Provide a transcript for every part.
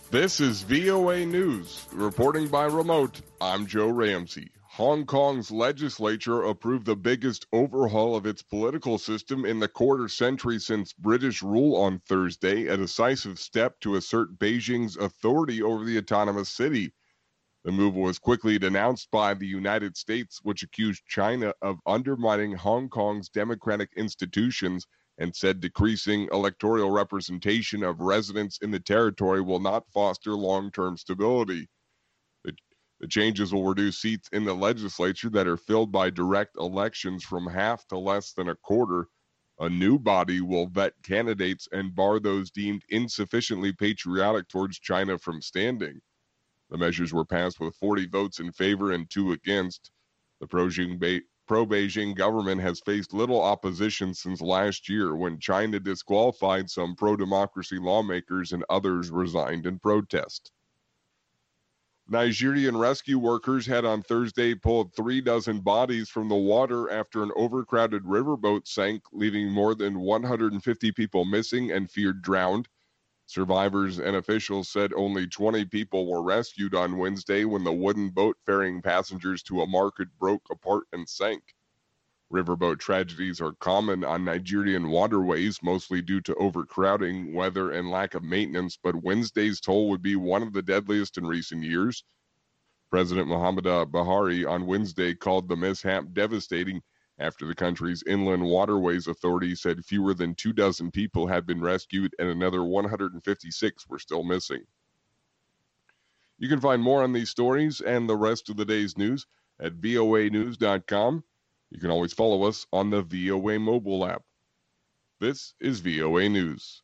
This is VOA News. Reporting by remote, I'm Joe Ramsey. Hong Kong's legislature approved the biggest overhaul of its political system in the quarter century since British rule on Thursday, a decisive step to assert Beijing's authority over the autonomous city. The move was quickly denounced by the United States, which accused China of undermining Hong Kong's democratic institutions and said decreasing electoral representation of residents in the territory will not foster long-term stability. The changes will reduce seats in the legislature that are filled by direct elections from half to less than a quarter. A new body will vet candidates and bar those deemed insufficiently patriotic towards China from standing. The measures were passed with 40 votes in favor and 2 against. The pro-Beijing government has faced little opposition since last year when China disqualified some pro-democracy lawmakers and others resigned in protest. Nigerian rescue workers had on Thursday pulled 36 bodies from the water after an overcrowded riverboat sank, leaving more than 150 people missing and feared drowned. Survivors and officials said only 20 people were rescued on Wednesday when the wooden boat ferrying passengers to a market broke apart and sank. Riverboat tragedies are common on Nigerian waterways, mostly due to overcrowding, weather, and lack of maintenance, but Wednesday's toll would be one of the deadliest in recent years. President Muhammadu Buhari on Wednesday called the mishap devastating after the country's Inland Waterways Authority said fewer than 24 people had been rescued and another 156 were still missing. You can find more on these stories and the rest of the day's news at voanews.com. You can always follow us on the VOA mobile app. This is VOA News.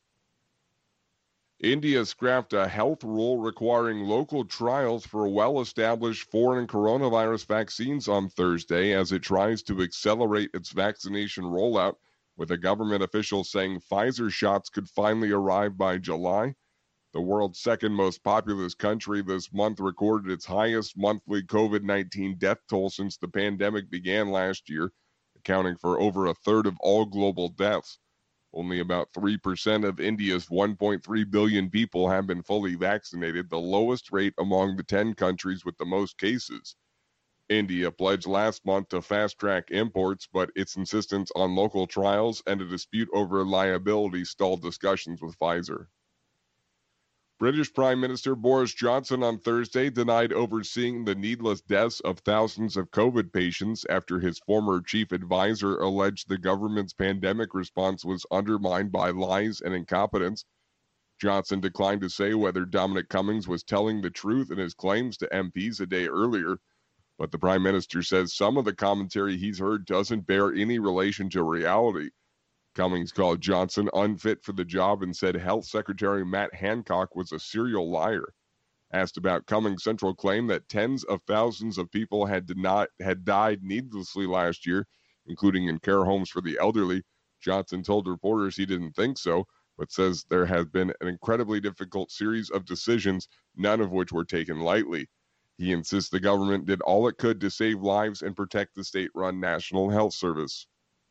India scrapped a health rule requiring local trials for well-established foreign coronavirus vaccines on Thursday as it tries to accelerate its vaccination rollout, with a government official saying Pfizer shots could finally arrive by July. The world's second most populous country this month recorded its highest monthly COVID-19 death toll since the pandemic began last year, accounting for over a third of all global deaths. Only about 3% of India's 1.3 billion people have been fully vaccinated, the lowest rate among the 10 countries with the most cases. India pledged last month to fast-track imports, but its insistence on local trials and a dispute over liability stalled discussions with Pfizer. British Prime Minister Boris Johnson on Thursday denied overseeing the needless deaths of thousands of COVID patients after his former chief advisor alleged the government's pandemic response was undermined by lies and incompetence. Johnson declined to say whether Dominic Cummings was telling the truth in his claims to MPs a day earlier, but the Prime Minister says some of the commentary he's heard doesn't bear any relation to reality. Cummings called Johnson unfit for the job and said Health Secretary Matt Hancock was a serial liar. Asked about Cummings' central claim that tens of thousands of people had died needlessly last year, including in care homes for the elderly, Johnson told reporters he didn't think so, but says there has been an incredibly difficult series of decisions, none of which were taken lightly. He insists the government did all it could to save lives and protect the state-run National Health Service.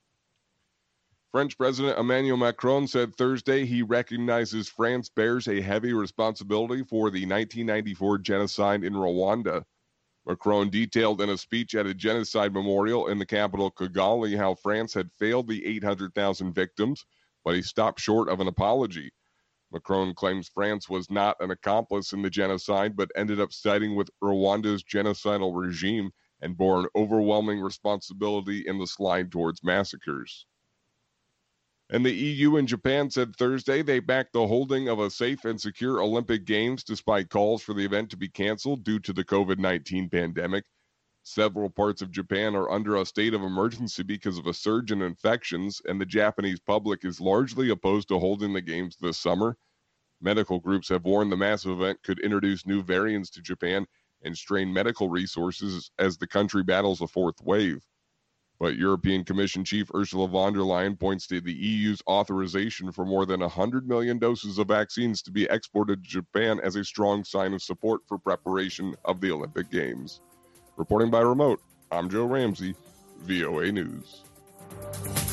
French President Emmanuel Macron said Thursday he recognizes France bears a heavy responsibility for the 1994 genocide in Rwanda. Macron detailed in a speech at a genocide memorial in the capital Kigali how France had failed the 800,000 victims, but he stopped short of an apology. Macron claims France was not an accomplice in the genocide, but ended up siding with Rwanda's genocidal regime and bore an overwhelming responsibility in the slide towards massacres. And the EU and Japan said Thursday they backed the holding of a safe and secure Olympic Games despite calls for the event to be canceled due to the COVID-19 pandemic. Several parts of Japan are under a state of emergency because of a surge in infections, and the Japanese public is largely opposed to holding the Games this summer. Medical groups have warned the massive event could introduce new variants to Japan and strain medical resources as the country battles a fourth wave. But European Commission Chief Ursula von der Leyen points to the EU's authorization for more than 100 million doses of vaccines to be exported to Japan as a strong sign of support for preparation of the Olympic Games. Reporting by remote, I'm Joe Ramsey, VOA News.